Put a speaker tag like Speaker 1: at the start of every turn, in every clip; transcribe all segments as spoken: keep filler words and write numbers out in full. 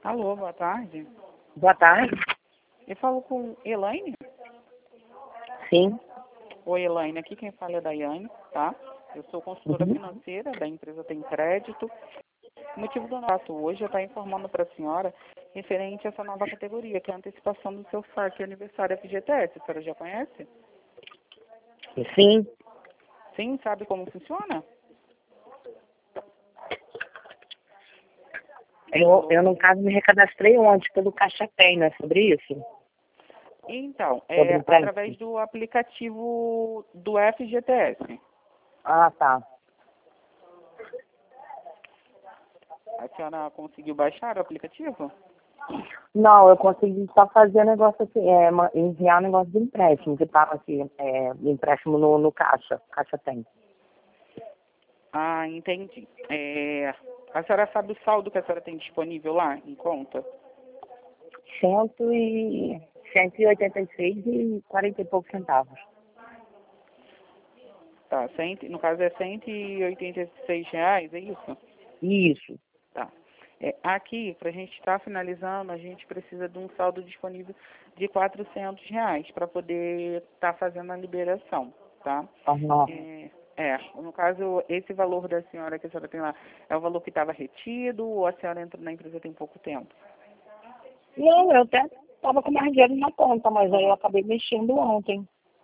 Speaker 1: Alô, boa tarde.
Speaker 2: Boa tarde.
Speaker 1: Eu falo com Elaine?
Speaker 2: Sim.
Speaker 1: Oi, Elaine. Aqui quem fala é a Daiane, tá? Eu sou consultora
Speaker 2: Uhum.
Speaker 1: financeira da empresa Tem Crédito. O motivo do nosso hoje é estar informando para a senhora referente a essa nova categoria, que é a antecipação do seu saque aniversário F G T S. A senhora já conhece?
Speaker 2: Sim.
Speaker 1: Sim, sabe como funciona?
Speaker 2: Eu, eu, no caso, me recadastrei ontem pelo Caixa Tem, não é sobre isso?
Speaker 1: Então,
Speaker 2: Sobre
Speaker 1: é
Speaker 2: o empréstimo?
Speaker 1: através do aplicativo do F G T S.
Speaker 2: Ah, tá.
Speaker 1: A senhora conseguiu baixar o aplicativo?
Speaker 2: Não, eu consegui só fazer negócio assim, é, ma- enviar negócio de empréstimo, que estava assim, é, empréstimo no, no Caixa, Caixa Tem.
Speaker 1: Ah, entendi. É, a senhora sabe o saldo que a senhora tem disponível lá em conta?
Speaker 2: Cento e, cento e oitenta e seis e quarenta e poucos centavos.
Speaker 1: Tá, cem, no caso é cento e oitenta e seis reais, é isso?
Speaker 2: Isso.
Speaker 1: Tá. É, aqui, para a gente estar finalizando, a gente precisa de um saldo disponível de quatrocentos reais para poder estar fazendo a liberação, tá?
Speaker 2: Aham.
Speaker 1: É, é, no caso, esse valor da senhora que a senhora tem lá, é o valor que estava retido ou a senhora entrou na empresa tem pouco tempo?
Speaker 2: Não, eu até estava com mais dinheiro na conta, mas aí eu acabei mexendo ontem.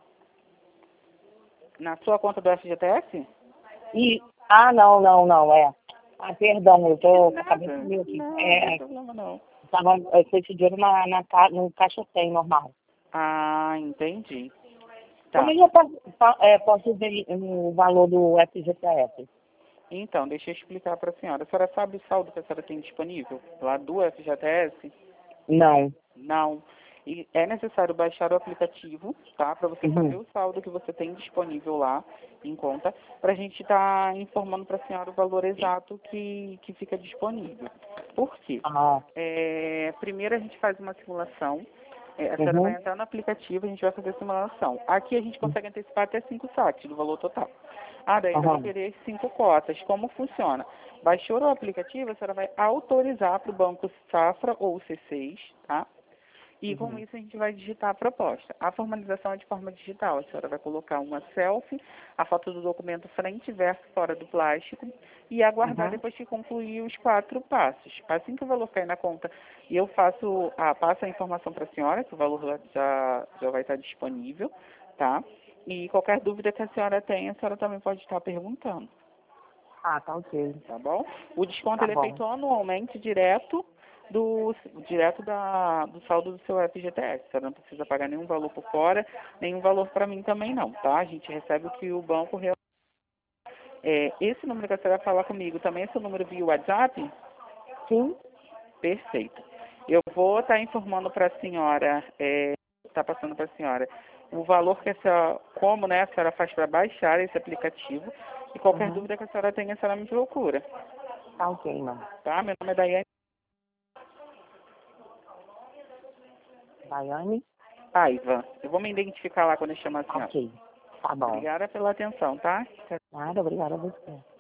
Speaker 1: Na sua conta do F G T S?
Speaker 2: E, ah, não, não, não, é. Ah, perdão, eu tô com a
Speaker 1: Nada,
Speaker 2: cabeça meio aqui.
Speaker 1: não, não tem
Speaker 2: É,
Speaker 1: problema não.
Speaker 2: tava, eu fui esse dinheiro na, na, ca- no Caixa Tem, normal.
Speaker 1: Ah, entendi.
Speaker 2: Como
Speaker 1: Tá.
Speaker 2: é que eu posso, pa- é, posso ver o valor do F G T S?
Speaker 1: Então, deixa eu explicar para a senhora. A senhora sabe o saldo que a senhora tem disponível lá do F G T S?
Speaker 2: Não.
Speaker 1: Não. E é necessário baixar o aplicativo, tá? Para você saber
Speaker 2: Uhum.
Speaker 1: o saldo que você tem disponível lá em conta, para a gente estar informando para a senhora o valor exato que, que fica disponível. Por quê?
Speaker 2: Ah,
Speaker 1: É, primeiro a gente faz uma simulação. É, a senhora vai
Speaker 2: uhum.
Speaker 1: entrar no aplicativo, a gente vai fazer a simulação. Aqui a gente consegue antecipar até cinco saques do valor total. Ah, daí ela vai
Speaker 2: Aham.
Speaker 1: querer cinco cotas. Como funciona? Baixou o aplicativo, a senhora vai autorizar para o Banco Safra ou C seis, tá? E com
Speaker 2: Uhum.
Speaker 1: isso a gente vai digitar a proposta. A formalização é de forma digital. A senhora vai colocar uma selfie, a foto do documento frente e verso fora do plástico e aguardar
Speaker 2: Uhum.
Speaker 1: depois que concluir os quatro passos. Assim que o valor cair na conta, eu faço, ah, passo a informação para a senhora, que o valor já, já já vai estar disponível, tá? E qualquer dúvida que a senhora tenha, a senhora também pode estar perguntando,
Speaker 2: Ah, tá ok.
Speaker 1: tá bom? O desconto
Speaker 2: Tá
Speaker 1: ele é
Speaker 2: bom.
Speaker 1: feito anualmente direto do direto da, do saldo do seu F G T S. Você não precisa pagar nenhum valor por fora, nenhum valor para mim também não, tá? A gente recebe o que o banco real. É, esse número que a senhora vai falar comigo também é seu número via WhatsApp?
Speaker 2: Sim?
Speaker 1: Perfeito. Eu vou estar informando para a senhora, está passando para a senhora, o valor que a senhora, como né, a senhora faz para baixar esse aplicativo e qualquer
Speaker 2: Uhum.
Speaker 1: dúvida que a senhora tenha, a senhora me procura,
Speaker 2: Tá ok, mano.
Speaker 1: tá? Meu nome é Daiane
Speaker 2: Daiane?
Speaker 1: Paiva. Eu vou me identificar lá quando eu chamar a senhora.
Speaker 2: Ok. Tá bom.
Speaker 1: Obrigada pela atenção, tá?
Speaker 2: Nada, obrigada a você.